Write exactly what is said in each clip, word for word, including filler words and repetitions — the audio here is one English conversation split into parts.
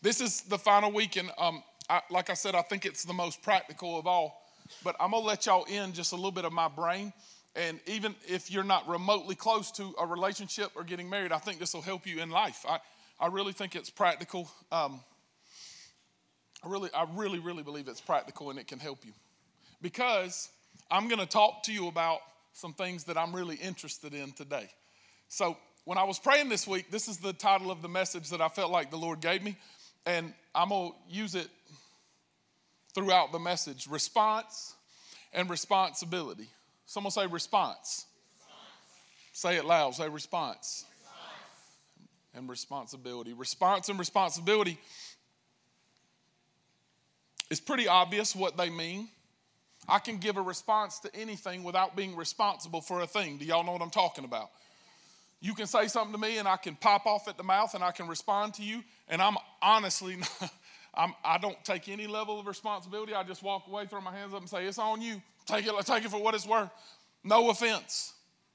This is the final week, and um, I, like I said, I think it's the most practical of all. But I'm going to let y'all in just a little bit of my brain. And even if you're not remotely close to a relationship or getting married, I think this will help you in life. I, I really think it's practical. Um, I really, I really, really believe it's practical and it can help you. Because I'm going to talk to you about some things that I'm really interested in today. So when I was praying this week, this is the title of the message that I felt like the Lord gave me. And I'm going to use it throughout the message. Response and responsibility. Someone say response. response. Say it loud. Say response. response. And responsibility. Response and responsibility. It's pretty obvious what they mean. I can give a response to anything without being responsible for a thing. Do y'all know what I'm talking about? You can say something to me and I can pop off at the mouth and I can respond to you. And I'm honestly, I'm, I don't take any level of responsibility. I just walk away, throw my hands up and say, it's on you. Take it, take it for what it's worth. No offense.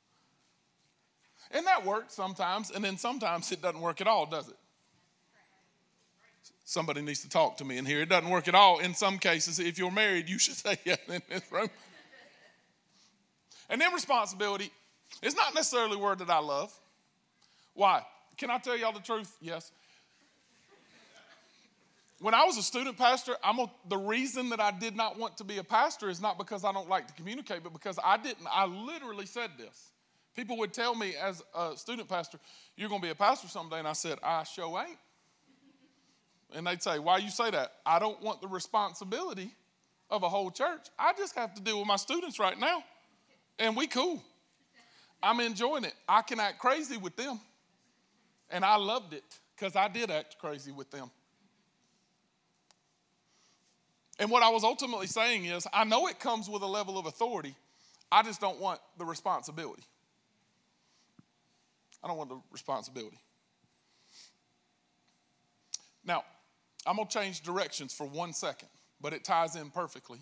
And that works sometimes. And then sometimes it doesn't work at all, does it? Somebody needs to talk to me in here. It doesn't work at all. In some cases, if you're married, you should say yeah in this room. And then responsibility is not necessarily a word that I love. Why? Can I tell y'all the truth? Yes. When I was a student pastor, I'm a, the reason that I did not want to be a pastor is not because I don't like to communicate, but because I didn't. I literally said this. People would tell me as a student pastor, you're going to be a pastor someday. And I said, I sure ain't. And they'd say, why you say that? I don't want the responsibility of a whole church. I just have to deal with my students right now. And we cool. I'm enjoying it. I can act crazy with them. And I loved it because I did act crazy with them. And what I was ultimately saying is, I know it comes with a level of authority. I just don't want the responsibility. I don't want the responsibility. Now, I'm going to change directions for one second, but it ties in perfectly.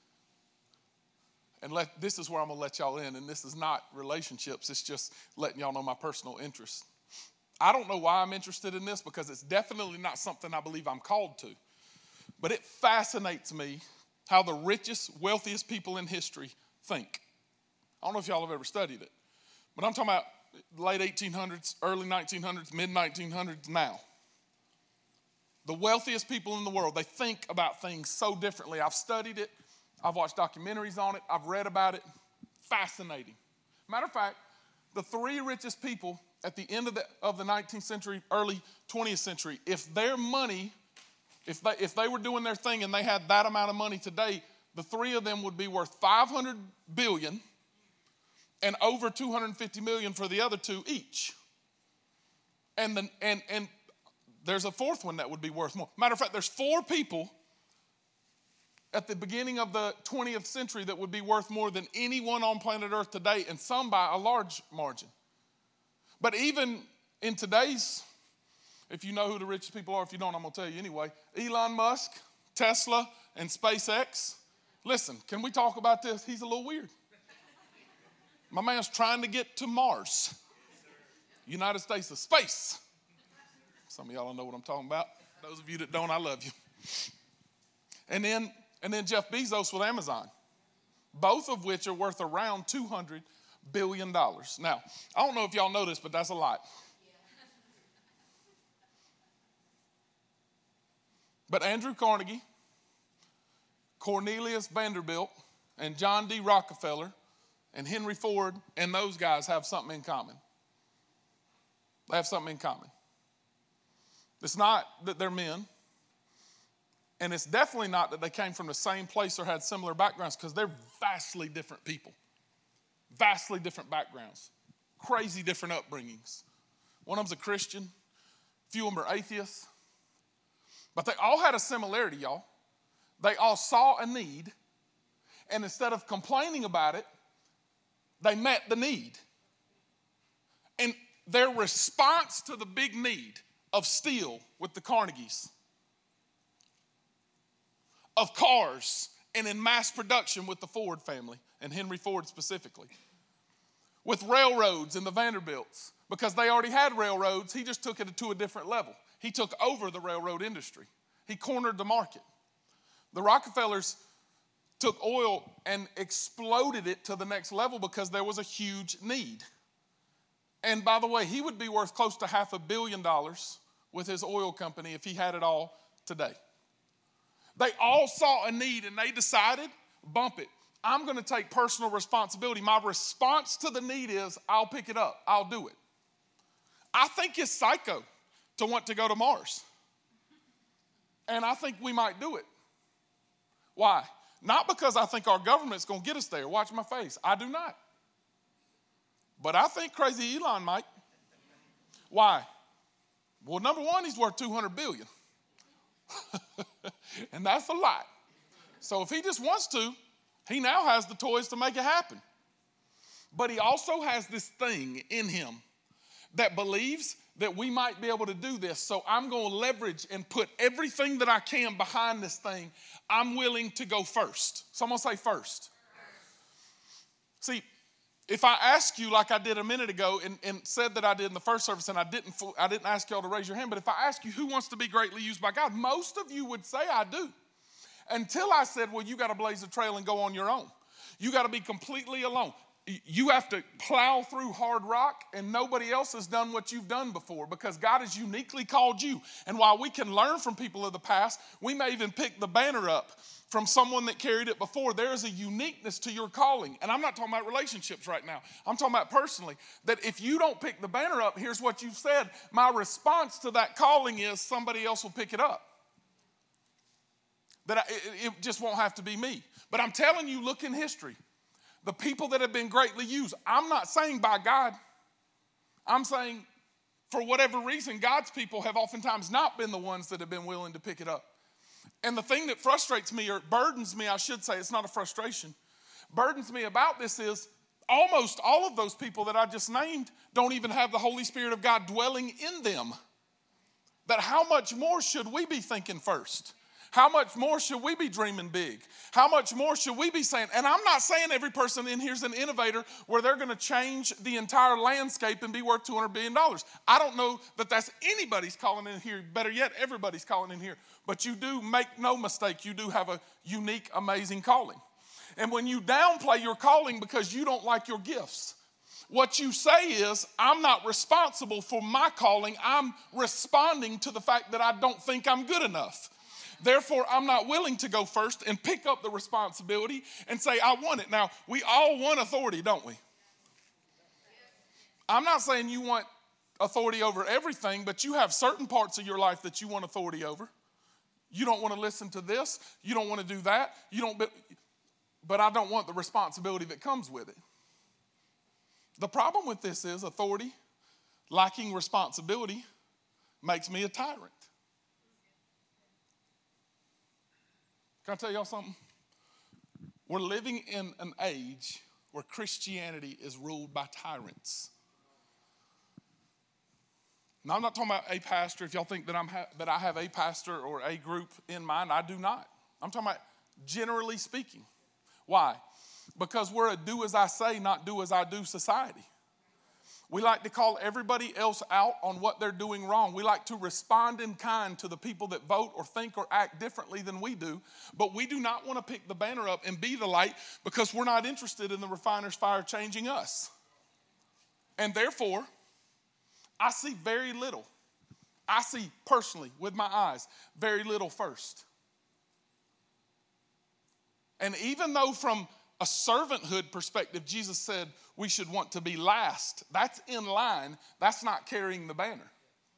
And let, this is where I'm going to let y'all in, and this is not relationships. It's just letting y'all know my personal interest. I don't know why I'm interested in this because it's definitely not something I believe I'm called to. But it fascinates me how the richest, wealthiest people in history think. I don't know if y'all have ever studied it, but I'm talking about late eighteen hundreds, early nineteen hundreds, mid nineteen hundreds now. The wealthiest people in the world, they think about things so differently. I've studied it. I've watched documentaries on it. I've read about it. Fascinating. Matter of fact, the three richest people at the end of the, of the nineteenth century, early twentieth century, if their money, if they, if they were doing their thing and they had that amount of money today, the three of them would be worth five hundred billion dollars and over two hundred fifty million dollars for the other two each. And, the, and, and there's a fourth one that would be worth more. Matter of fact, there's four people at the beginning of the twentieth century that would be worth more than anyone on planet Earth today, and some by a large margin. But even in today's, if you know who the richest people are, if you don't, I'm going to tell you anyway, Elon Musk, Tesla, and SpaceX. Listen, can we talk about this? He's a little weird. My man's trying to get to Mars. United States of space. Some of y'all don't know what I'm talking about. Those of you that don't, I love you. And then, and then Jeff Bezos with Amazon, both of which are worth around two hundred billion dollars. Now, I don't know if y'all know this, but that's a lot. But Andrew Carnegie, Cornelius Vanderbilt, and John D. Rockefeller, and Henry Ford, and those guys have something in common. They have something in common. It's not that they're men, and it's definitely not that they came from the same place or had similar backgrounds, because they're vastly different people. Vastly different backgrounds. Crazy different upbringings. One of them's a Christian. A few of them are atheists. But they all had a similarity, y'all. They all saw a need, and instead of complaining about it, they met the need. And their response to the big need of steel with the Carnegies, of cars, and in mass production with the Ford family, and Henry Ford specifically, with railroads and the Vanderbilts, because they already had railroads, he just took it to a different level. He took over the railroad industry. He cornered the market. The Rockefellers took oil and exploded it to the next level because there was a huge need. And by the way, he would be worth close to half a billion dollars with his oil company if he had it all today. They all saw a need and they decided, bump it. I'm going to take personal responsibility. My response to the need is, I'll pick it up. I'll do it. I think it's psycho to want to go to Mars. And I think we might do it. Why? Not because I think our government's going to get us there. Watch my face. I do not. But I think crazy Elon might. Why? Well, number one, he's worth two hundred billion dollars. And that's a lot. So if he just wants to, he now has the toys to make it happen. But he also has this thing in him that believes that we might be able to do this. So I'm going to leverage and put everything that I can behind this thing. I'm willing to go first. Someone say first. See, if I ask you like I did a minute ago and, and said that I did in the first service and I didn't, I didn't ask y'all to raise your hand, but if I ask you who wants to be greatly used by God, most of you would say I do. Until I said, well, you got to blaze a trail and go on your own. You got to be completely alone. You have to plow through hard rock and nobody else has done what you've done before because God has uniquely called you. And while we can learn from people of the past, we may even pick the banner up from someone that carried it before. There is a uniqueness to your calling. And I'm not talking about relationships right now. I'm talking about personally. That if you don't pick the banner up, here's what you've said. My response to that calling is somebody else will pick it up. That I, it, it just won't have to be me. But I'm telling you, look in history. The people that have been greatly used, I'm not saying by God. I'm saying for whatever reason, God's people have oftentimes not been the ones that have been willing to pick it up. And the thing that frustrates me, or burdens me, I should say, it's not a frustration, burdens me about this is almost all of those people that I just named don't even have the Holy Spirit of God dwelling in them. That how much more should we be thinking first? How much more should we be dreaming big? How much more should we be saying? And I'm not saying every person in here is an innovator where they're going to change the entire landscape and be worth two hundred billion dollars. I don't know that that's anybody's calling in here. Better yet, everybody's calling in here. But you do, make no mistake, you do have a unique, amazing calling. And when you downplay your calling because you don't like your gifts, what you say is, I'm not responsible for my calling. I'm responding to the fact that I don't think I'm good enough. Therefore, I'm not willing to go first and pick up the responsibility and say, I want it. Now, we all want authority, don't we? I'm not saying you want authority over everything, but you have certain parts of your life that you want authority over. You don't want to listen to this. You don't want to do that. You don't, but I don't want the responsibility that comes with it. The problem with this is authority, lacking responsibility, makes me a tyrant. Can I tell y'all something? We're living in an age where Christianity is ruled by tyrants. Now, I'm not talking about a pastor. If y'all think that I'm ha- that I have a pastor or a group in mind, I do not. I'm talking about generally speaking. Why? Because we're a do as I say, not do as I do society. We like to call everybody else out on what they're doing wrong. We like to respond in kind to the people that vote or think or act differently than we do. But we do not want to pick the banner up and be the light because we're not interested in the refiner's fire changing us. And therefore, I see very little. I see personally with my eyes very little first. And even though from a servanthood perspective, Jesus said we should want to be last. That's in line. That's not carrying the banner.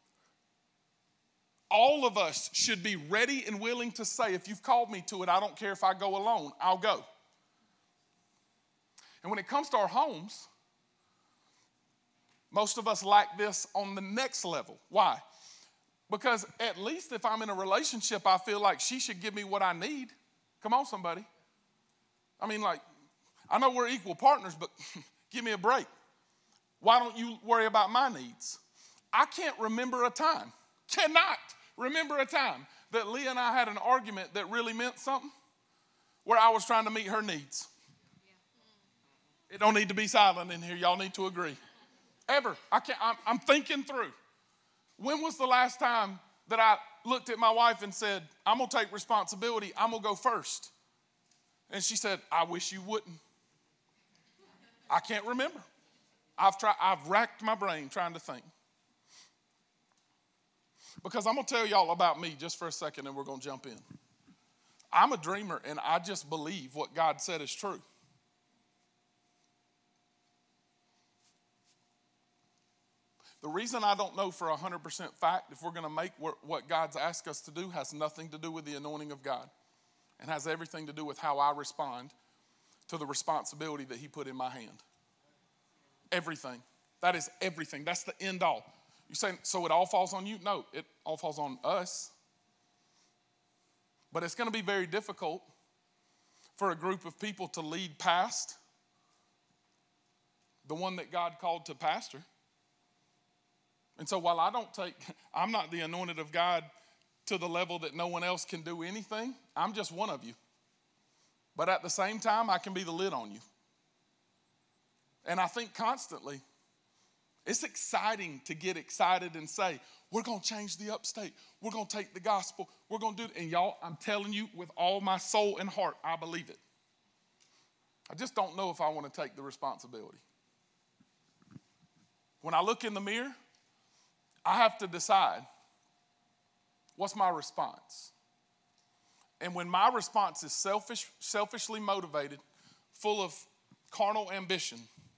All of us should be ready and willing to say, if you've called me to it, I don't care if I go alone, I'll go. And when it comes to our homes, most of us lack this on the next level. Why? Because at least if I'm in a relationship, I feel like she should give me what I need. Come on, somebody. I mean, like, I know we're equal partners, but give me a break. Why don't you worry about my needs? I can't remember a time, cannot remember a time that Leah and I had an argument that really meant something where I was trying to meet her needs. It don't need to be silent in here. Y'all need to agree. Ever. I can't, I'm, I'm thinking through. When was the last time that I looked at my wife and said, I'm going to take responsibility. I'm going to go first. And she said, I wish you wouldn't. I can't remember. I've tried, I've racked my brain trying to think. Because I'm going to tell y'all about me just for a second and we're going to jump in. I'm a dreamer and I just believe what God said is true. The reason I don't know for one hundred percent fact if we're going to make what God's asked us to do has nothing to do with the anointing of God and has everything to do with how I respond to the responsibility that he put in my hand. Everything. That is everything. That's the end all. You say, so it all falls on you? No, it all falls on us. But it's going to be very difficult for a group of people to lead past the one that God called to pastor. And so while I don't take, I'm not the anointed of God to the level that no one else can do anything. I'm just one of you. But at the same time, I can be the lid on you. And I think constantly, it's exciting to get excited and say, we're going to change the upstate. We're going to take the gospel. We're going to do it. And y'all, I'm telling you with all my soul and heart, I believe it. I just don't know if I want to take the responsibility. When I look in the mirror, I have to decide, what's my response? And when my response is selfish, selfishly motivated, full of carnal ambition,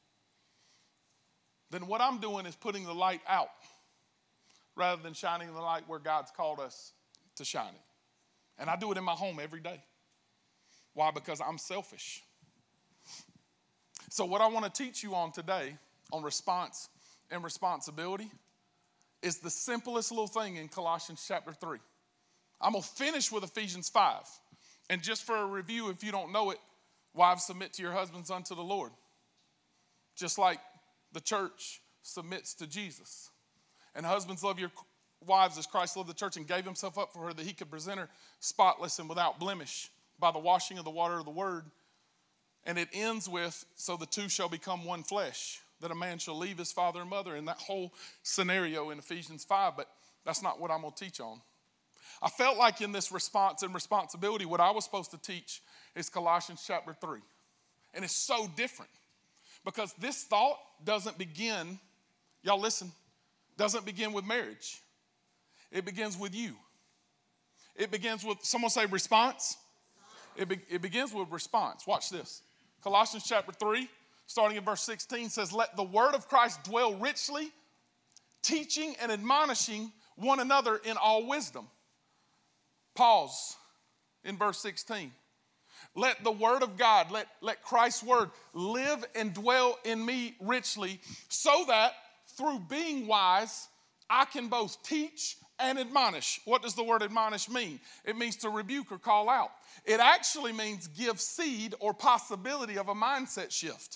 then what I'm doing is putting the light out rather than shining the light where God's called us to shine it. And I do it in my home every day. Why? Because I'm selfish. So what I want to teach you on today on response and responsibility is the simplest little thing in Colossians chapter three. I'm going to finish with Ephesians five. And just for a review, if you don't know it, wives, submit to your husbands unto the Lord. Just like the church submits to Jesus. And husbands, love your wives as Christ loved the church and gave himself up for her that he could present her spotless and without blemish by the washing of the water of the word. And it ends with, so the two shall become one flesh, that a man shall leave his father and mother, and that whole scenario in Ephesians five, but that's not what I'm going to teach on. I felt like in this response and responsibility, what I was supposed to teach is Colossians chapter three. And it's so different because this thought doesn't begin, y'all listen, doesn't begin with marriage. It begins with you. It begins with, someone say response. It, be, it begins with response. Watch this. Colossians chapter three, starting in verse sixteen, says, let the word of Christ dwell richly, teaching and admonishing one another in all wisdom. Pause in verse sixteen. Let the word of God, let, let Christ's word live and dwell in me richly, so that through being wise, I can both teach and admonish. What does the word admonish mean? It means to rebuke or call out. It actually means give seed or possibility of a mindset shift.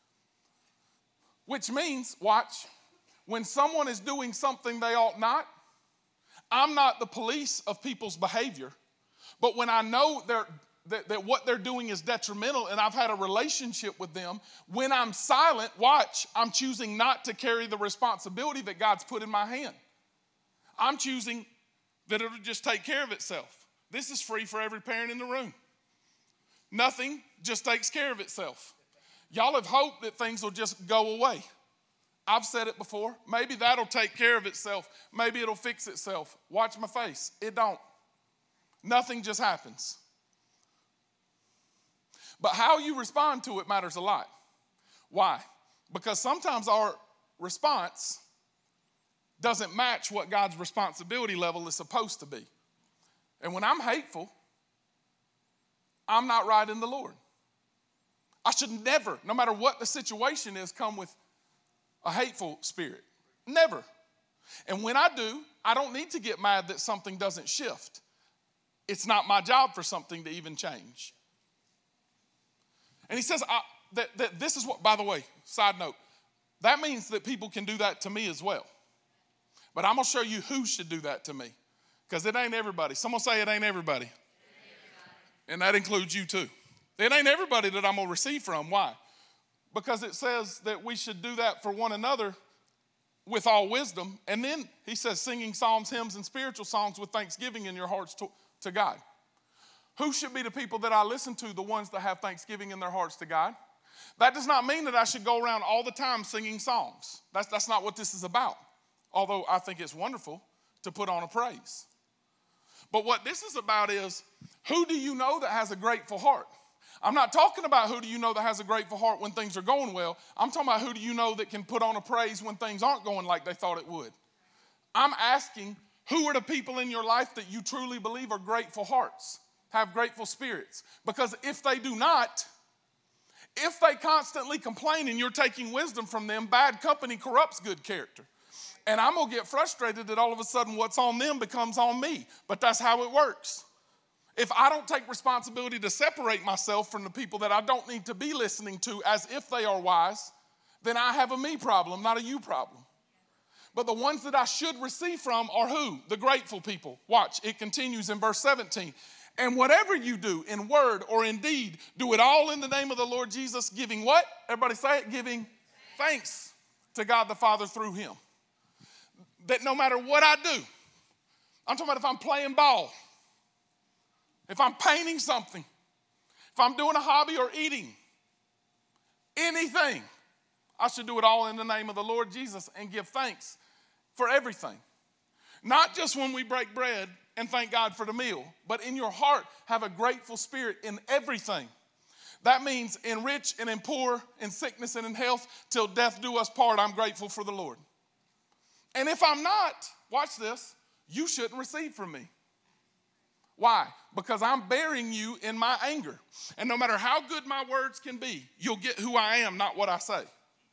Which means, watch, when someone is doing something they ought not, I'm not the police of people's behavior, but when I know they're, that, that what they're doing is detrimental and I've had a relationship with them, when I'm silent, watch, I'm choosing not to carry the responsibility that God's put in my hand. I'm choosing that it'll just take care of itself. This is free for every parent in the room. Nothing just takes care of itself. Y'all have hoped that things will just go away. I've said it before. Maybe that'll take care of itself. Maybe it'll fix itself. Watch my face. It don't. Nothing just happens. But how you respond to it matters a lot. Why? Because sometimes our response doesn't match what God's responsibility level is supposed to be. And when I'm hateful, I'm not right in the Lord. I should never, no matter what the situation is, come with a hateful spirit. Never. And when I do, I don't need to get mad that something doesn't shift. It's not my job for something to even change. And he says I, that, that this is what, by the way, side note, that means that people can do that to me as well. But I'm going to show you who should do that to me. Because it ain't everybody. Someone say it ain't everybody. It ain't everybody. And that includes you too. It ain't everybody that I'm going to receive from. Why? Because it says that we should do that for one another with all wisdom. And then he says, singing psalms, hymns, and spiritual songs with thanksgiving in your hearts to, to God. Who should be the people that I listen to? The ones that have thanksgiving in their hearts to God. That does not mean that I should go around all the time singing songs. That's, that's not what this is about. Although I think it's wonderful to put on a praise. But what this is about is, who do you know that has a grateful heart? I'm not talking about who do you know that has a grateful heart when things are going well. I'm talking about who do you know that can put on a praise when things aren't going like they thought it would. I'm asking, who are the people in your life that you truly believe are grateful hearts, have grateful spirits? Because if they do not, if they constantly complain and you're taking wisdom from them, bad company corrupts good character. And I'm going to get frustrated that all of a sudden what's on them becomes on me. But that's how it works. If I don't take responsibility to separate myself from the people that I don't need to be listening to as if they are wise, then I have a me problem, not a you problem. But the ones that I should receive from are who? The grateful people. Watch, it continues in verse seventeen. And whatever you do in word or in deed, do it all in the name of the Lord Jesus, giving what? Everybody say it, giving thanks to God the Father through him. That no matter what I do, I'm talking about if I'm playing ball, if I'm painting something, if I'm doing a hobby or eating, anything, I should do it all in the name of the Lord Jesus and give thanks for everything. Not just when we break bread and thank God for the meal, but in your heart have a grateful spirit in everything. That means in rich and in poor, in sickness and in health, till death do us part, I'm grateful for the Lord. And if I'm not, watch this, you shouldn't receive from me. Why? Because I'm bearing you in my anger. And no matter how good my words can be, you'll get who I am, not what I say.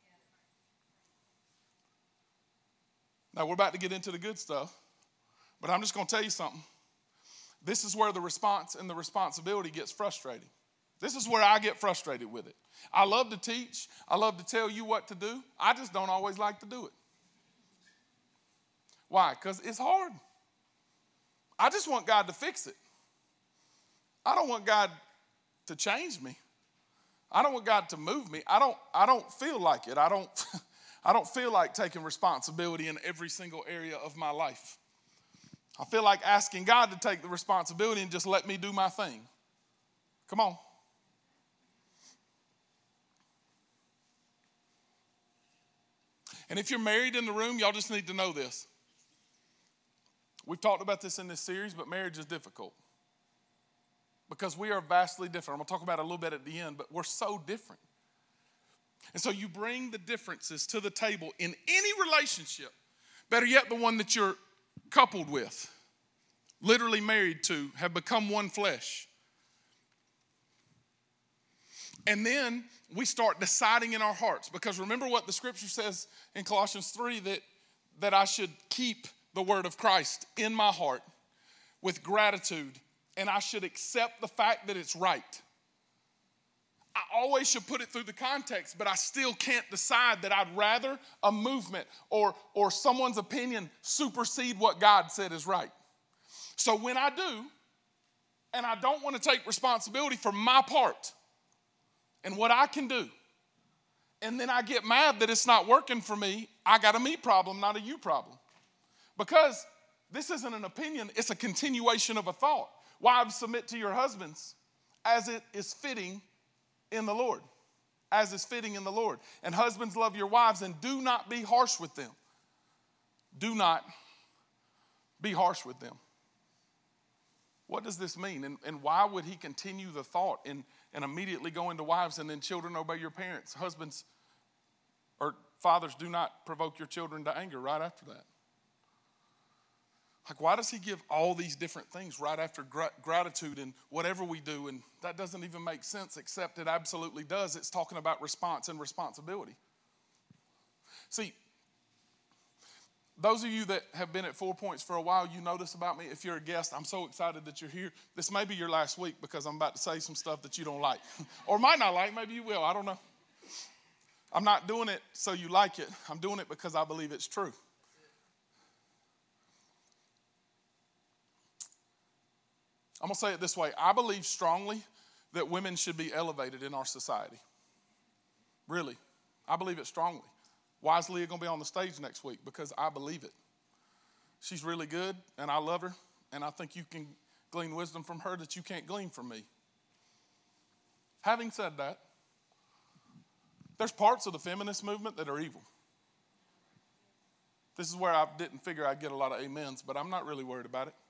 Now, we're about to get into the good stuff, but I'm just going to tell you something. This is where the response and the responsibility gets frustrating. This is where I get frustrated with it. I love to teach. I love to tell you what to do. I just don't always like to do it. Why? Because it's hard. I just want God to fix it. I don't want God to change me. I don't want God to move me. I don't, I don't feel like it. I don't, I don't feel like taking responsibility in every single area of my life. I feel like asking God to take the responsibility and just let me do my thing. Come on. And if you're married in the room, y'all just need to know this. We've talked about this in this series, but marriage is difficult. Because we are vastly different. I'm going to talk about it a little bit at the end, but we're so different. And so you bring the differences to the table in any relationship, better yet the one that you're coupled with, literally married to, have become one flesh. And then we start deciding in our hearts, because remember what the scripture says in Colossians three, that, that I should keep the word of Christ in my heart with gratitude, and I should accept the fact that it's right. I always should put it through the context, but I still can't decide that I'd rather a movement or, or someone's opinion supersede what God said is right. So when I do, and I don't want to take responsibility for my part and what I can do, and then I get mad that it's not working for me, I got a me problem, not a you problem. Because this isn't an opinion, it's a continuation of a thought. Wives, submit to your husbands as it is fitting in the Lord. As is fitting in the Lord. And husbands, love your wives and do not be harsh with them. Do not be harsh with them. What does this mean? And, and why would he continue the thought and, and immediately go into wives and then children obey your parents? Husbands or fathers, do not provoke your children to anger right after that. Like, why does he give all these different things right after gr- gratitude and whatever we do? And that doesn't even make sense, except it absolutely does. It's talking about response and responsibility. See, those of you that have been at Four Points for a while, you know this about me. If you're a guest, I'm so excited that you're here. This may be your last week because I'm about to say some stuff that you don't like. Or might not like, maybe you will, I don't know. I'm not doing it so you like it. I'm doing it because I believe it's true. I'm going to say it this way. I believe strongly that women should be elevated in our society. Really. I believe it strongly. Why is Leah going to be on the stage next week? Because I believe it. She's really good, and I love her, and I think you can glean wisdom from her that you can't glean from me. Having said that, there's parts of the feminist movement that are evil. This is where I didn't figure I'd get a lot of amens, but I'm not really worried about it.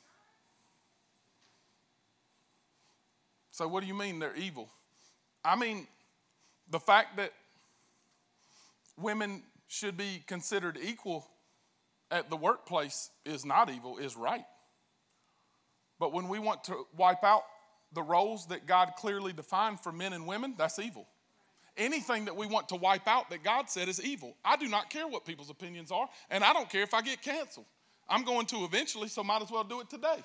So what do you mean they're evil? I mean, the fact that women should be considered equal at the workplace is not evil, is right. But when we want to wipe out the roles that God clearly defined for men and women, that's evil. Anything that we want to wipe out that God said is evil. I do not care what people's opinions are, and I don't care if I get canceled. I'm going to eventually, so might as well do it today.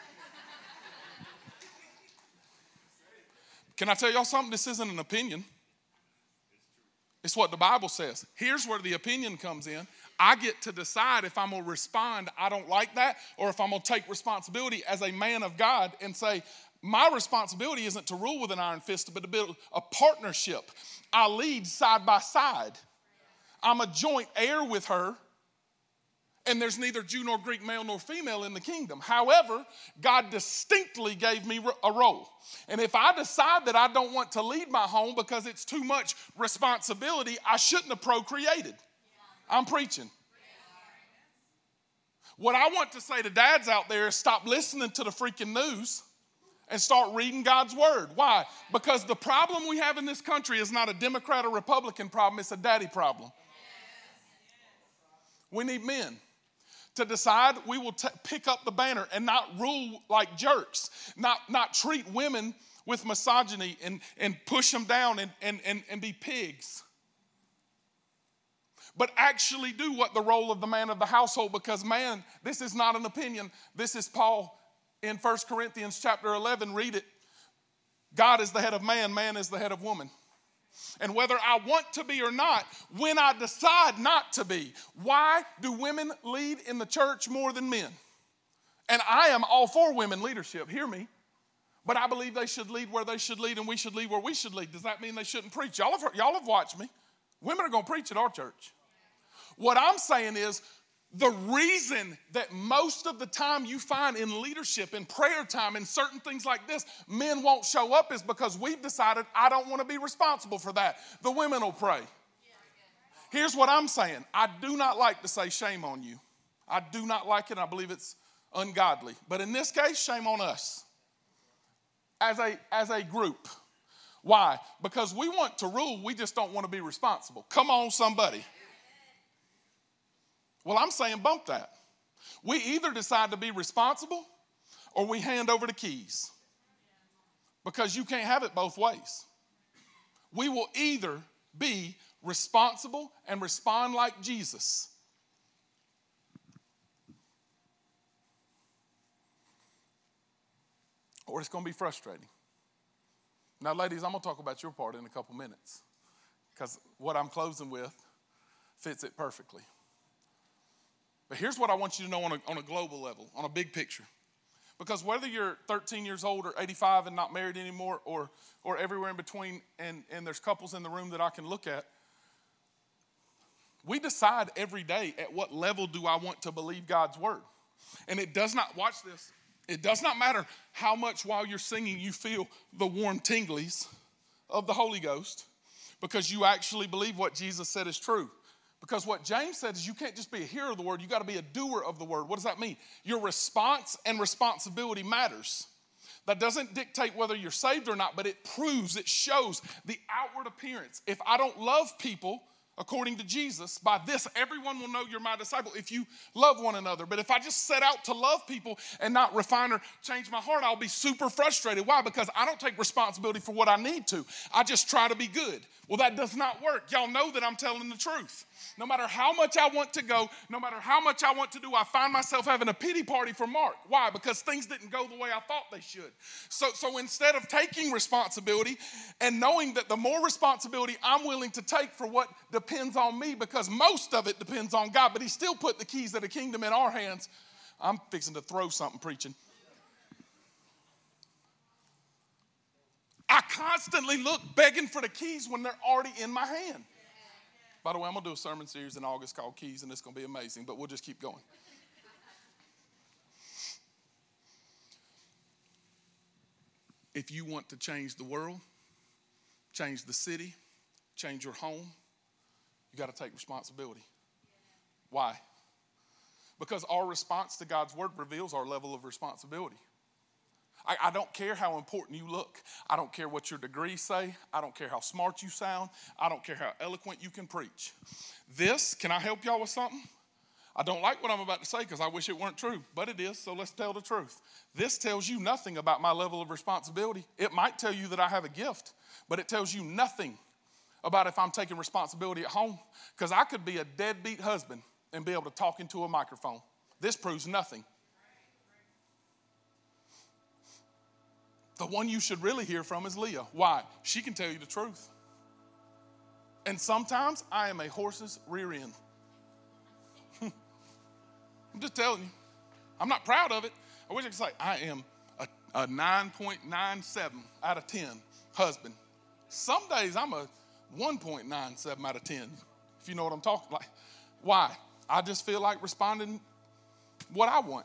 Can I tell y'all something? This isn't an opinion. It's what the Bible says. Here's where the opinion comes in. I get to decide if I'm going to respond, I don't like that, or if I'm going to take responsibility as a man of God and say, my responsibility isn't to rule with an iron fist, but to build a partnership. I lead side by side. I'm a joint heir with her, and there's neither Jew nor Greek, male nor female in the kingdom. However, God distinctly gave me a role. And if I decide that I don't want to lead my home because it's too much responsibility, I shouldn't have procreated. I'm preaching. What I want to say to dads out there is stop listening to the freaking news and start reading God's word. Why? Because the problem we have in this country is not a Democrat or Republican problem, it's a daddy problem. We need men to decide we will t- pick up the banner and not rule like jerks, not, not treat women with misogyny and, and push them down and, and, and, and be pigs. But actually do what the role of the man of the household, because man, this is not an opinion. This is Paul in First Corinthians chapter eleven, read it. God is the head of man, man is the head of woman. And whether I want to be or not, when I decide not to be, why do women lead in the church more than men? And I am all for women leadership, hear me. But I believe they should lead where they should lead and we should lead where we should lead. Does that mean they shouldn't preach? Y'all have, heard, y'all have watched me. Women are going to preach at our church. What I'm saying is, the reason that most of the time you find in leadership, in prayer time, in certain things like this, men won't show up is because we've decided I don't want to be responsible for that. The women will pray. Here's what I'm saying. I do not like to say shame on you. I do not like it. I believe it's ungodly. But in this case, shame on us as a, as a group. Why? Because we want to rule. We just don't want to be responsible. Come on, somebody. Well, I'm saying bump that. We either decide to be responsible or we hand over the keys. Because you can't have it both ways. We will either be responsible and respond like Jesus, or it's going to be frustrating. Now, ladies, I'm going to talk about your part in a couple minutes because what I'm closing with fits it perfectly. But here's what I want you to know on a, on a global level, on a big picture. Because whether you're thirteen years old or eighty-five and not married anymore, or, or everywhere in between, and, and there's couples in the room that I can look at, we decide every day at what level do I want to believe God's word. And it does not, watch this, it does not matter how much while you're singing you feel the warm tinglies of the Holy Ghost, because you actually believe what Jesus said is true. Because what James said is you can't just be a hearer of the word, you got to be a doer of the word. What does that mean? Your response and responsibility matters. That doesn't dictate whether you're saved or not, but it proves, it shows the outward appearance. If I don't love people according to Jesus, by this everyone will know you're my disciple if you love one another. But if I just set out to love people and not refine or change my heart, I'll be super frustrated. Why? Because I don't take responsibility for what I need to. I just try to be good. Well, that does not work. Y'all know that I'm telling the truth. No matter how much I want to go, no matter how much I want to do, I find myself having a pity party for Mark. Why? Because things didn't go the way I thought they should. So, so instead of taking responsibility and knowing that the more responsibility I'm willing to take for what depends on me, because most of it depends on God, but he still put the keys of the kingdom in our hands. I'm fixing to throw something preaching. I constantly look begging for the keys when they're already in my hand. By the way, I'm going to do a sermon series in August called Keys, and it's going to be amazing, but we'll just keep going. If you want to change the world, change the city, change your home, you got to take responsibility. Why? Because our response to God's word reveals our level of responsibility. I, I don't care how important you look. I don't care what your degrees say. I don't care how smart you sound. I don't care how eloquent you can preach. This, can I help y'all with something? I don't like what I'm about to say because I wish it weren't true, but it is, so let's tell the truth. This tells you nothing about my level of responsibility. It might tell you that I have a gift, but it tells you nothing about if I'm taking responsibility at home, because I could be a deadbeat husband and be able to talk into a microphone. This proves nothing. The one you should really hear from is Leah. Why? She can tell you the truth. And sometimes I am a horse's rear end. I'm just telling you. I'm not proud of it. I wish I could say I am a, a nine point nine seven out of ten husband. Some days I'm a one point nine seven out of ten, if you know what I'm talking about. Why? I just feel like responding what I want.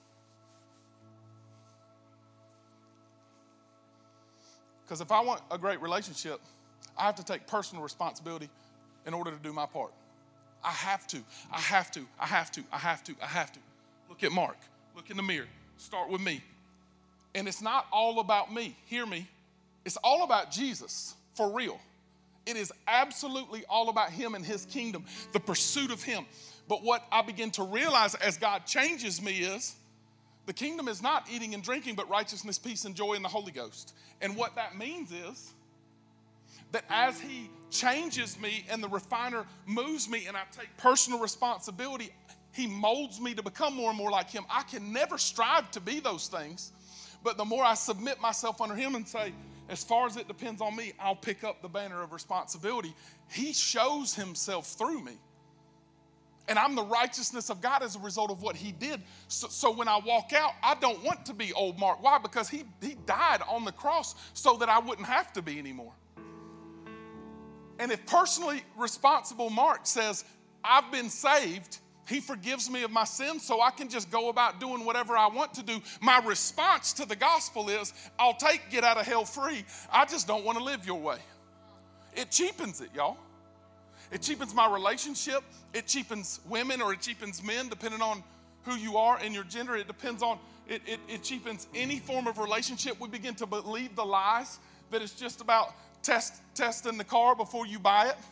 Because if I want a great relationship, I have to take personal responsibility in order to do my part. I have to, I have to, I have to, I have to, I have to. Look at Mark. Look in the mirror. Start with me. And it's not all about me. Hear me. It's all about Jesus, for real. It is absolutely all about him and his kingdom, the pursuit of him. But what I begin to realize as God changes me is the kingdom is not eating and drinking, but righteousness, peace, and joy in the Holy Ghost. And what that means is that as he changes me and the refiner moves me and I take personal responsibility, he molds me to become more and more like him. I can never strive to be those things, but the more I submit myself under him and say, as far as it depends on me, I'll pick up the banner of responsibility, he shows himself through me. And I'm the righteousness of God as a result of what he did. So, so when I walk out, I don't want to be old Mark. Why? Because he, he died on the cross so that I wouldn't have to be anymore. And if personally responsible Mark says, I've been saved, he forgives me of my sins so I can just go about doing whatever I want to do. My response to the gospel is, I'll take get out of hell free. I just don't want to live your way. It cheapens it, y'all. It cheapens my relationship. It cheapens women or it cheapens men, depending on who you are and your gender. It depends on, it, it, it cheapens any form of relationship. We begin to believe the lies that it's just about test testing the car before you buy it.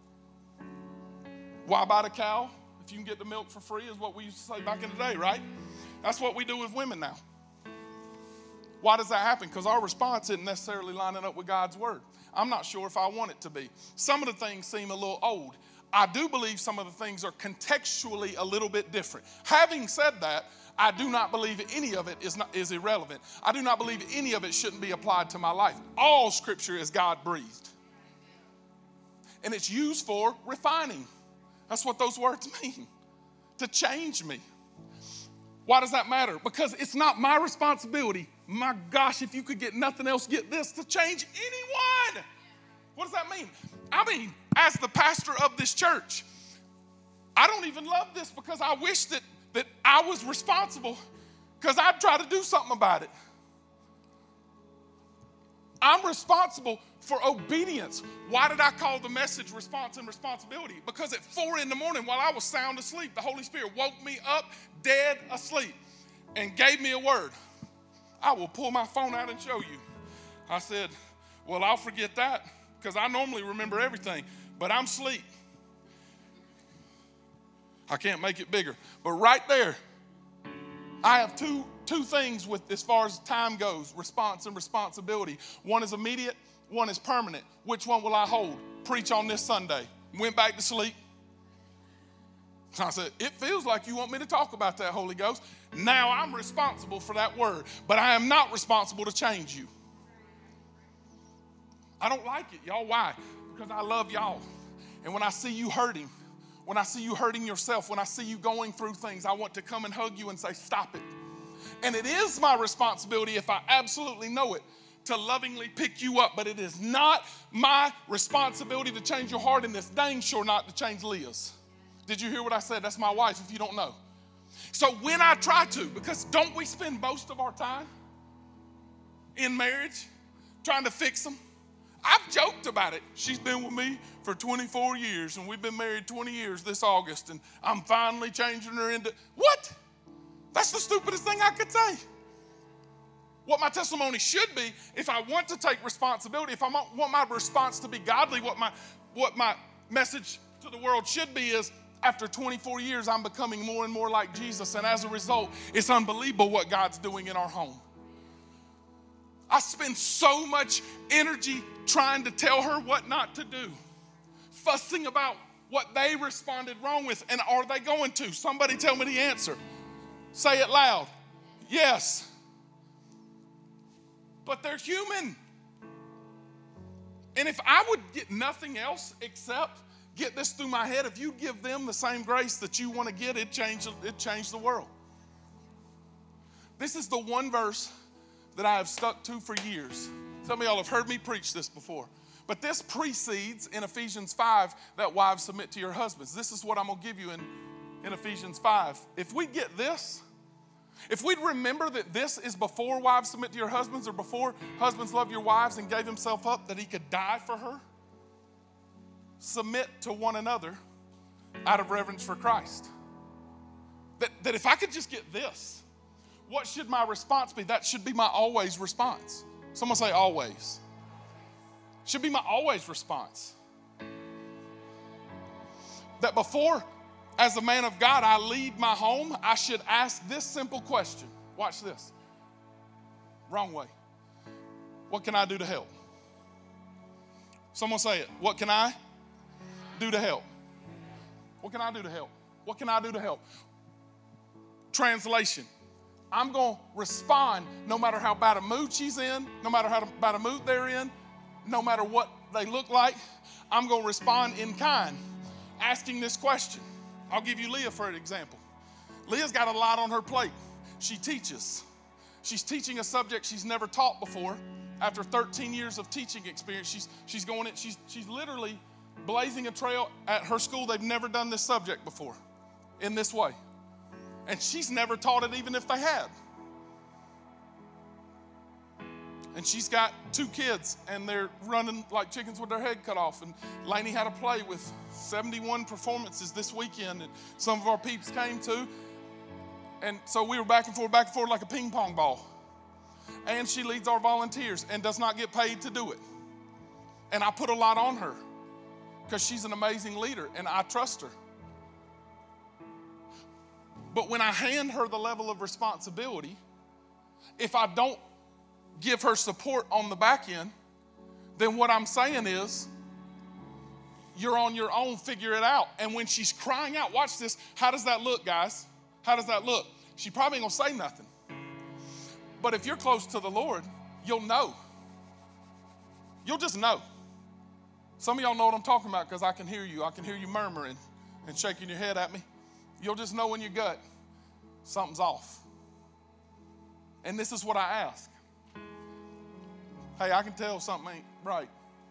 Why buy the cow if you can get the milk for free is what we used to say back in the day, right? That's what we do with women now. Why does that happen? Because our response isn't necessarily lining up with God's word. I'm not sure if I want it to be. Some of the things seem a little old. I do believe some of the things are contextually a little bit different. Having said that, I do not believe any of it is, not, is irrelevant. I do not believe any of it shouldn't be applied to my life. All scripture is God-breathed. And it's used for refining. That's what those words mean, to change me. Why does that matter? Because it's not my responsibility. My gosh, if you could get nothing else, get this, to change anyone. What does that mean? I mean, as the pastor of this church, I don't even love this because I wish that, that I was responsible because I'd try to do something about it. I'm responsible for obedience. Why did I call the message response and responsibility? Because at four in the morning while I was sound asleep, the Holy Spirit woke me up dead asleep and gave me a word. I will pull my phone out and show you. I said, well, I'll forget that because I normally remember everything, but I'm asleep. I can't make it bigger. But right there, I have two, two things with as far as time goes, response and responsibility. One is immediate, one is permanent. Which one will I hold? Preach on this Sunday. Went back to sleep. I said, it feels like you want me to talk about that, Holy Ghost. Now I'm responsible for that word, but I am not responsible to change you. I don't like it, y'all. Why? Because I love y'all. And when I see you hurting, when I see you hurting yourself, when I see you going through things, I want to come and hug you and say, stop it. And it is my responsibility, if I absolutely know it, to lovingly pick you up, but it is not my responsibility to change your heart, and it's dang sure not to change Leah's. Did you hear what I said? That's my wife, if you don't know. So when I try to, because don't we spend most of our time in marriage trying to fix them? I've joked about it. She's been with me for twenty-four years, and we've been married twenty years this August, and I'm finally changing her into, what? That's the stupidest thing I could say. What my testimony should be, if I want to take responsibility, if I want my response to be godly, what my, what my message to the world should be is, after twenty-four years, I'm becoming more and more like Jesus, and as a result, it's unbelievable what God's doing in our home. I spend so much energy trying to tell her what not to do, fussing about what they responded wrong with, and are they going to? Somebody tell me the answer. Say it loud. Yes. But they're human. And if I would get nothing else except get this through my head, if you give them the same grace that you want to get, it changed, it changed the world. This is the one verse that I have stuck to for years. Some of y'all have heard me preach this before. But this precedes in Ephesians five that wives submit to your husbands. This is what I'm going to give you in, in Ephesians five. If we get this, if we'd remember that this is before wives submit to your husbands, or before husbands love your wives and gave himself up that he could die for her, submit to one another out of reverence for Christ. That, that if I could just get this, what should my response be? That should be my always response. Someone say always. Should be my always response. That before, as a man of God, I lead my home, I should ask this simple question. Watch this. Wrong way. What can I do to help? Someone say it. What can I do to help? What can I do to help? What can I do to help? Translation. I'm going to respond no matter how bad a mood she's in, no matter how bad a mood they're in, no matter what they look like. I'm going to respond in kind, asking this question. I'll give you Leah for an example. Leah's got a lot on her plate. She teaches. She's teaching a subject she's never taught before. After thirteen years of teaching experience, she's, she's going in, she's, she's literally blazing a trail at her school. They've never done this subject before in this way. And she's never taught it even if they had. And she's got two kids, and they're running like chickens with their head cut off. And Lainey had a play with seventy-one performances this weekend, and some of our peeps came too. And so we were back and forth, back and forth like a ping pong ball. And she leads our volunteers and does not get paid to do it. And I put a lot on her because she's an amazing leader, and I trust her. But when I hand her the level of responsibility, if I don't give her support on the back end, then what I'm saying is, you're on your own, figure it out. And when she's crying out, watch this, how does that look, guys? How does that look? She probably ain't gonna say nothing. But if you're close to the Lord, you'll know. You'll just know. Some of y'all know what I'm talking about because I can hear you. I can hear you murmuring and shaking your head at me. You'll just know in your gut, something's off. And this is what I ask. Hey, I can tell something ain't right.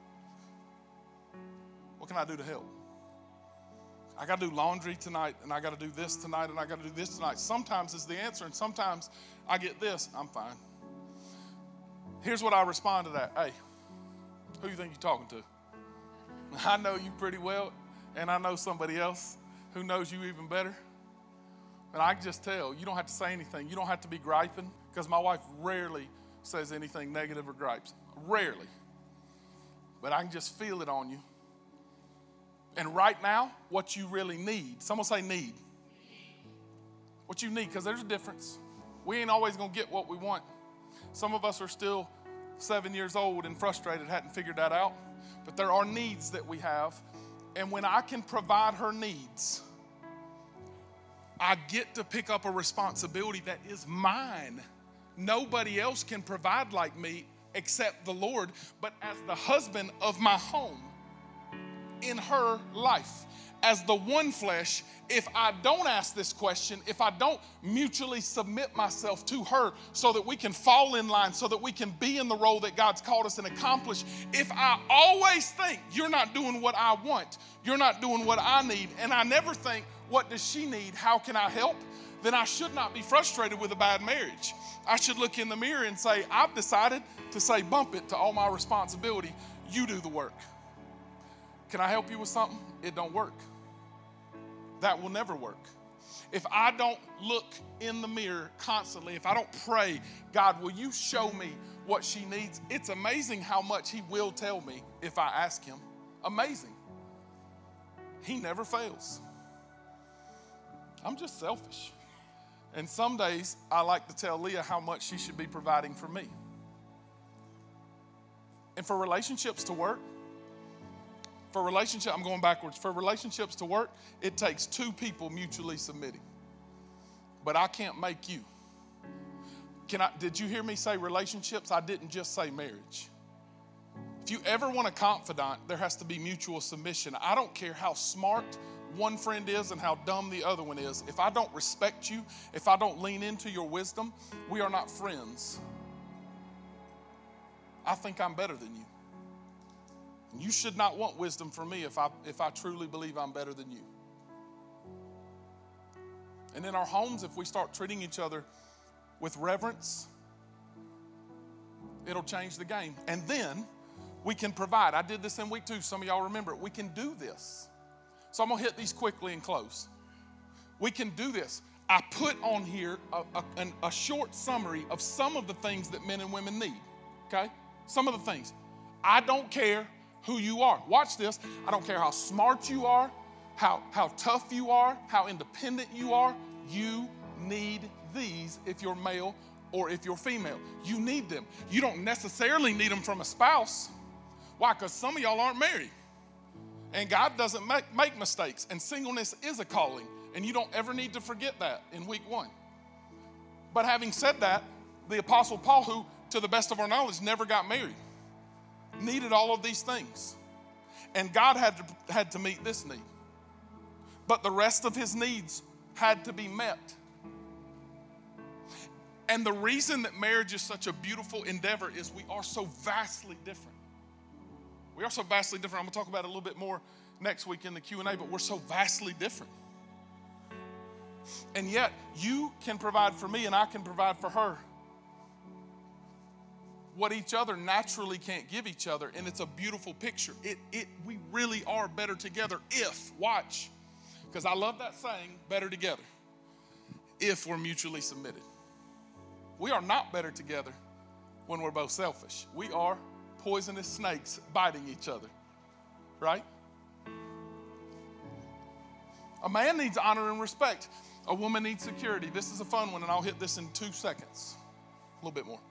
What can I do to help? I got to do laundry tonight, and I got to do this tonight, and I got to do this tonight. Sometimes is the answer, and sometimes I get this. I'm fine. Here's what I respond to that. Hey, who you think you're talking to? I know you pretty well, and I know somebody else who knows you even better. And I can just tell, you don't have to say anything. You don't have to be griping, because my wife rarely says anything negative or gripes. Rarely. But I can just feel it on you. And right now, what you really need, someone say need. What you need, because there's a difference. We ain't always going to get what we want. Some of us are still seven years old and frustrated, hadn't figured that out. But there are needs that we have. And when I can provide her needs, I get to pick up a responsibility that is mine. Nobody else can provide like me except the Lord. But as the husband of my home, in her life, as the one flesh, if I don't ask this question, if I don't mutually submit myself to her so that we can fall in line, so that we can be in the role that God's called us and accomplish, if I always think you're not doing what I want, you're not doing what I need, and I never think, what does she need? How can I help? Then I should not be frustrated with a bad marriage. I should look in the mirror and say, I've decided to say bump it to all my responsibility. You do the work. Can I help you with something? It don't work. That will never work. If I don't look in the mirror constantly, if I don't pray, God, will you show me what she needs? It's amazing how much he will tell me if I ask him. Amazing. He never fails. I'm just selfish. And some days I like to tell Leah how much she should be providing for me. And for relationships to work, for relationship, I'm going backwards. For relationships to work, it takes two people mutually submitting. But I can't make you. Can I, did you hear me say relationships? I didn't just say marriage. If you ever want a confidant, there has to be mutual submission. I don't care how smart one friend is and how dumb the other one is. If I don't respect you, if I don't lean into your wisdom, we are not friends. I think I'm better than you. And you should not want wisdom from me if I, if I truly believe I'm better than you. And in our homes, if we start treating each other with reverence, it'll change the game. And then we can provide. I did this in week two. Some of y'all remember it. We can do this. So I'm going to hit these quickly and close. We can do this. I put on here a, a, an, a short summary of some of the things that men and women need, okay? Some of the things. I don't care who you are. Watch this. I don't care how smart you are, how, how tough you are, how independent you are. You need these if you're male or if you're female. You need them. You don't necessarily need them from a spouse. Why? Because some of y'all aren't married. And God doesn't make, make mistakes. And singleness is a calling. And you don't ever need to forget that in week one. But having said that, the Apostle Paul, who, to the best of our knowledge, never got married, needed all of these things. And God had to, had to meet this need. But the rest of his needs had to be met. And the reason that marriage is such a beautiful endeavor is we are so vastly different. We are so vastly different. I'm going to talk about it a little bit more next week in the Q and A, but we're so vastly different. And yet, you can provide for me and I can provide for her what each other naturally can't give each other, and it's a beautiful picture. It, it, we really are better together if, watch, because I love that saying, better together, if we're mutually submitted. We are not better together when we're both selfish. We are poisonous snakes biting each other, right? A man needs honor and respect. A woman needs security. This is a fun one, and I'll hit this in two seconds, a little bit more.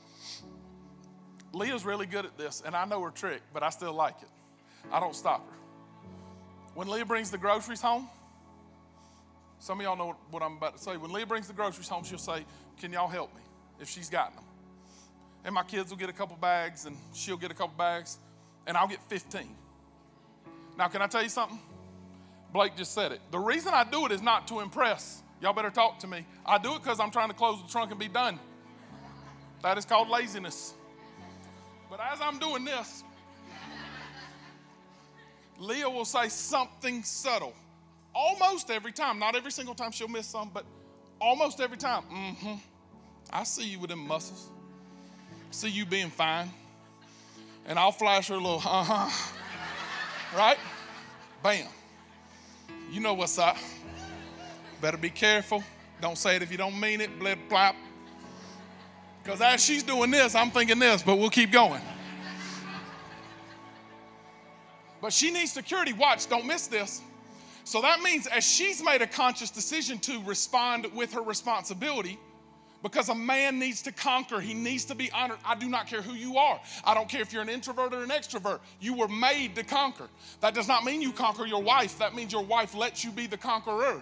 Leah's really good at this, and I know her trick, but I still like it. I don't stop her. When Leah brings the groceries home, some of y'all know what I'm about to say. When Leah brings the groceries home, she'll say, can y'all help me, if she's gotten them? And my kids will get a couple bags, and she'll get a couple bags, and I'll get fifteen. Now, can I tell you something? Blake just said it. The reason I do it is not to impress. Y'all better talk to me. I do it because I'm trying to close the trunk and be done. That is called laziness. But as I'm doing this, Leah will say something subtle. Almost every time. Not every single time she'll miss some, but almost every time. Mm-hmm. I see you with them muscles. See you being fine. And I'll flash her a little, uh-huh. Right? Bam. You know what's up. Better be careful. Don't say it if you don't mean it. Blip, blop. Because as she's doing this, I'm thinking this, but we'll keep going. But she needs security. Watch, don't miss this. So that means as she's made a conscious decision to respond with her responsibility, because a man needs to conquer. He needs to be honored. I do not care who you are. I don't care if you're an introvert or an extrovert. You were made to conquer. That does not mean you conquer your wife. That means your wife lets you be the conqueror.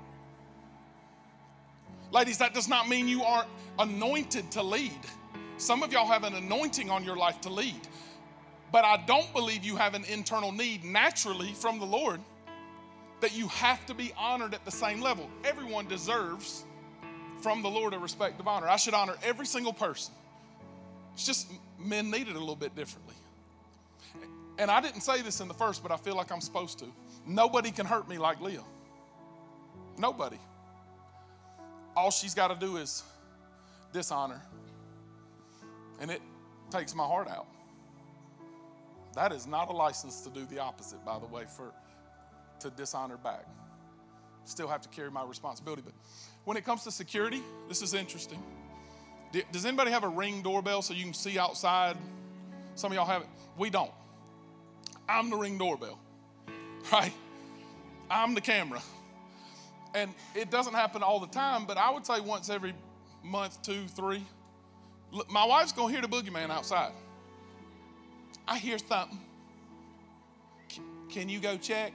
Ladies, that does not mean you aren't anointed to lead. Some of y'all have an anointing on your life to lead. But I don't believe you have an internal need naturally from the Lord that you have to be honored at the same level. Everyone deserves from the Lord a respect of honor. I should honor every single person. It's just men need it a little bit differently. And I didn't say this in the first, but I feel like I'm supposed to. Nobody can hurt me like Leah. Nobody. All she's got to do is dishonor. And it takes my heart out. That is not a license to do the opposite, by the way, for to dishonor back. Still have to carry my responsibility. But when it comes to security, this is interesting. Does anybody have a Ring doorbell so you can see outside? Some of y'all have it. We don't. I'm the Ring doorbell, right? I'm the camera. And it doesn't happen all the time, but I would say once every month, two, three. Look, my wife's going to hear the boogeyman outside. I hear something. Can you go check?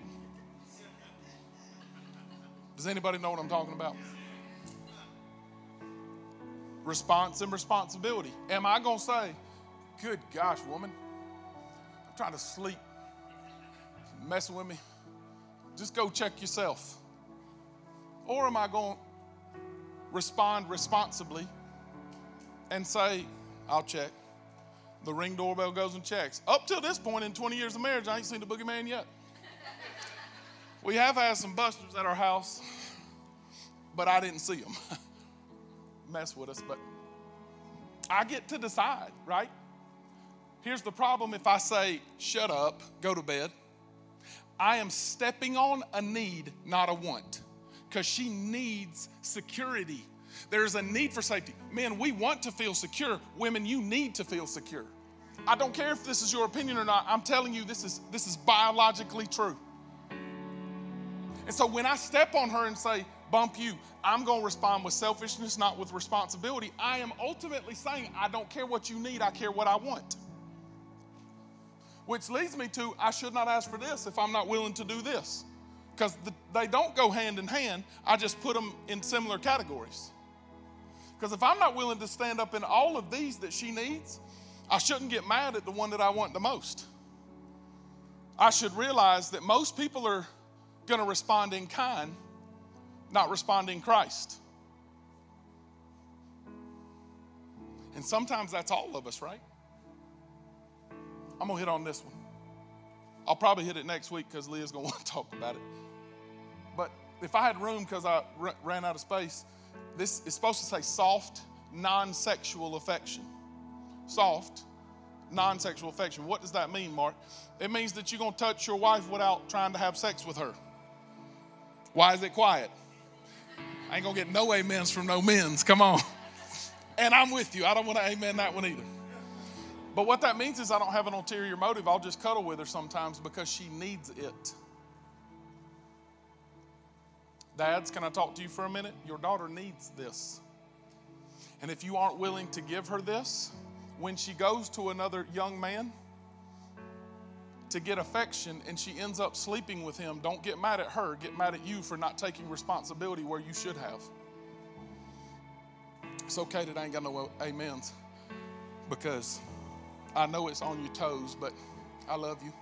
Does anybody know what I'm talking about? Response and responsibility. Am I going to say, good gosh, woman, I'm trying to sleep. Messing with me. Just go check yourself. Or am I going to respond responsibly and say, I'll check. The Ring doorbell goes and checks. Up till this point in twenty years of marriage, I ain't seen the boogeyman yet. We have had some busters at our house, but I didn't see them mess with us. But I get to decide, right? Here's the problem if I say, shut up, go to bed. I am stepping on a need, not a want, because she needs security. There's a need for safety. Men, we want to feel secure. Women, you need to feel secure. I don't care if this is your opinion or not. I'm telling you, this is, this is biologically true. And so when I step on her and say, bump you, I'm going to respond with selfishness, not with responsibility. I am ultimately saying, I don't care what you need, I care what I want. Which leads me to, I should not ask for this if I'm not willing to do this. Because the, they don't go hand in hand. I just put them in similar categories. Because if I'm not willing to stand up in all of these that she needs, I shouldn't get mad at the one that I want the most. I should realize that most people are going to respond in kind, not respond in Christ. And sometimes that's all of us, right? I'm going to hit on this one. I'll probably hit it next week because Leah's going to want to talk about it. But if I had room because I r- ran out of space, this is supposed to say soft, non-sexual affection. Soft, non-sexual affection. What does that mean, Mark? It means that you're going to touch your wife without trying to have sex with her. Why is it quiet? I ain't going to get no amens from no men's. Come on. And I'm with you. I don't want to amen that one either. But what that means is I don't have an ulterior motive. I'll just cuddle with her sometimes because she needs it. Dads, can I talk to you for a minute? Your daughter needs this. And if you aren't willing to give her this, when she goes to another young man to get affection and she ends up sleeping with him, don't get mad at her. Get mad at you for not taking responsibility where you should have. It's okay that I ain't got no amens because I know it's on your toes, but I love you.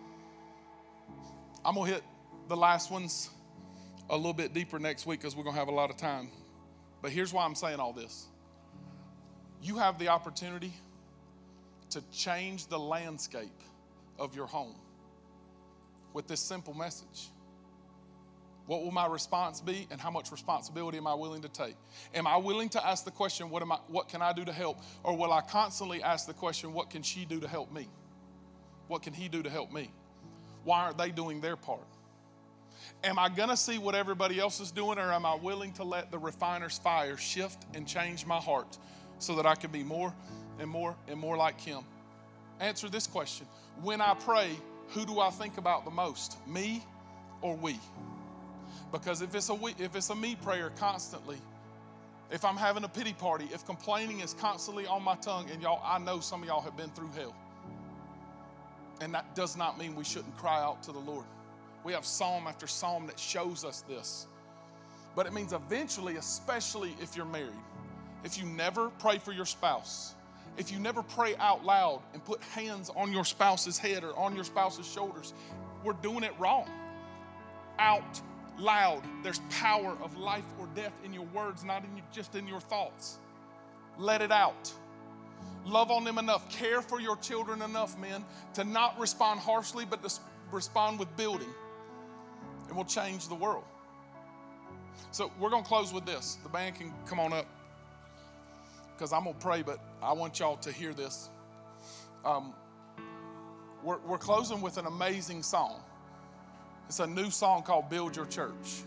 I'm going to hit the last ones a little bit deeper next week because we're going to have a lot of time. But here's why I'm saying all this. You have the opportunity to change the landscape of your home with this simple message. What will my response be, and how much responsibility am I willing to take? Am I willing to ask the question, what am I, what can I do to help? Or will I constantly ask the question, what can she do to help me? What can he do to help me? Why aren't they doing their part? Am I going to see what everybody else is doing, or am I willing to let the refiner's fire shift and change my heart so that I can be more and more and more like him? Answer this question. When I pray, who do I think about the most, me or we? Because if it's a we, if it's a me prayer constantly, if I'm having a pity party, if complaining is constantly on my tongue, and y'all, I know some of y'all have been through hell. And that does not mean we shouldn't cry out to the Lord. We have psalm after psalm that shows us this. But it means eventually, especially if you're married, if you never pray for your spouse, if you never pray out loud and put hands on your spouse's head or on your spouse's shoulders, we're doing it wrong. out loud. There's power of life or death in your words, not in, just in your thoughts. Let it out. Love on them enough. Care for your children enough, men, to not respond harshly, but to respond with building. And we'll change the world. So we're going to close with this. The band can come on up, because I'm going to pray, but I want y'all to hear this. Um, we're, we're closing with an amazing song. It's a new song called Build Your Church.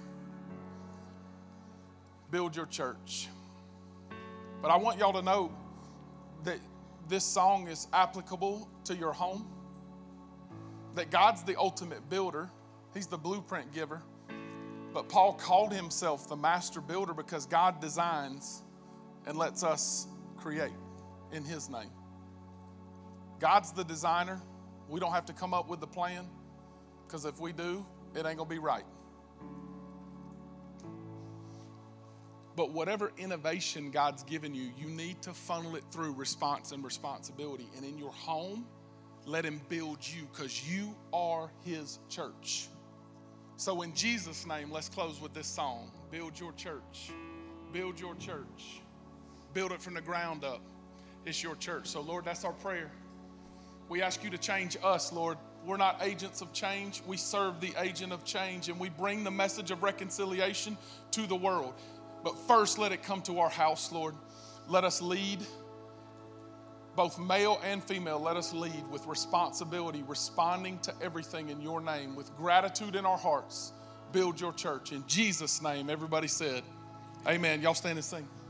Build Your Church. But I want y'all to know that this song is applicable to your home, that God's the ultimate builder. He's the blueprint giver. But Paul called himself the master builder because God designs and lets us create in his name. God's the designer. We don't have to come up with the plan, because if we do, it ain't gonna be right. But whatever innovation God's given you, you need to funnel it through response and responsibility. And in your home, let him build you, because you are his church. So in Jesus' name, let's close with this song. Build your church. Build your church. Build it from the ground up. It's your church. So Lord, that's our prayer. We ask you to change us, Lord. We're not agents of change. We serve the agent of change, and we bring the message of reconciliation to the world. But first, let it come to our house, Lord. Let us lead, both male and female. Let us lead with responsibility, responding to everything in your name, with gratitude in our hearts. Build your church. In Jesus' name, everybody said, amen. Y'all stand and sing.